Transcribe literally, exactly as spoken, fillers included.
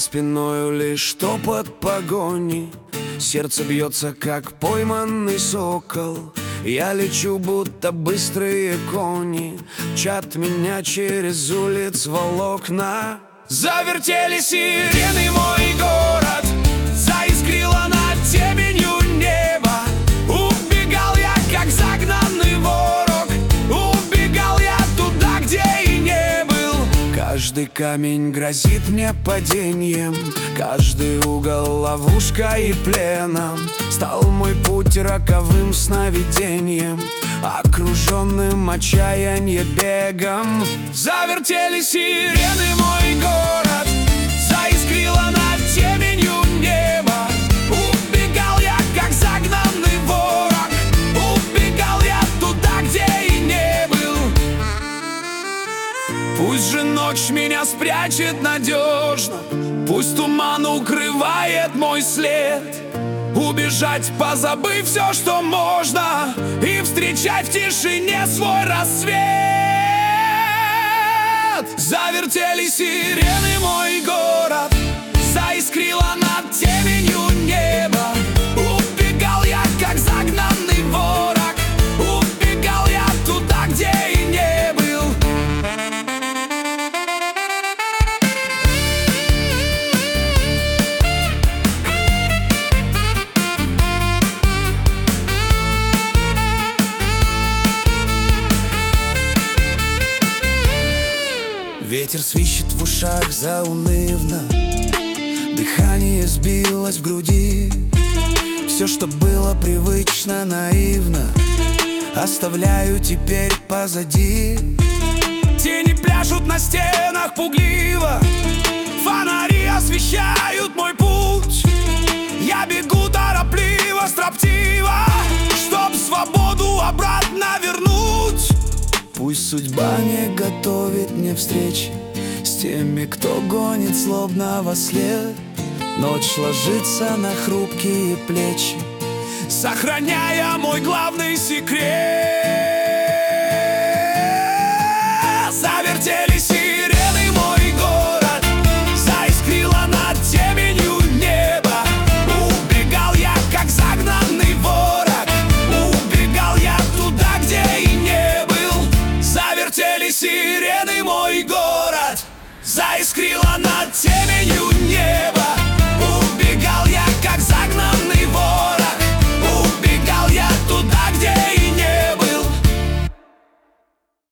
спиною лишь топот погони. Сердце бьется, как пойманный сокол. Я лечу, будто быстрые кони, мчат меня через улиц волокна. Завертели сирены мой город, заискрило над теменью небо. Убегал я, как загнанный ворог, убегал я туда, где и не был. Каждый камень грозит мне падением, каждый угол ловушкой и пленом. Стал мой путь роковым сновидением, окруженным отчаянье бегом. Завертели сирены мой город, заискрило над теменью небо. Убегал я, как загнанный ворог, убегал я туда, где и не был. Пусть же ночь меня спрячет надежно, пусть туман укрывает мой след. Убежать, позабыв все, что можно, и встречать в тишине свой рассвет. Завертели сирены мой город, заискрило над теменью небо. Убегал я, как загнанный ворог, убегал я туда, где и не был. Ветер свищет в ушах заунывно, дыхание сбилось в груди. Все, что было привычно, наивно, оставляю теперь позади. Тени пляшут на стенах пугливо, фонари освещают мой путь. Я бегу торопливо, строптиво, чтоб свободу обратно вернуть. Пусть судьба не готовит мне встречи с теми, кто гонит злобно во след. Ночь ложится на хрупкие плечи, сохраняя мой главный секрет.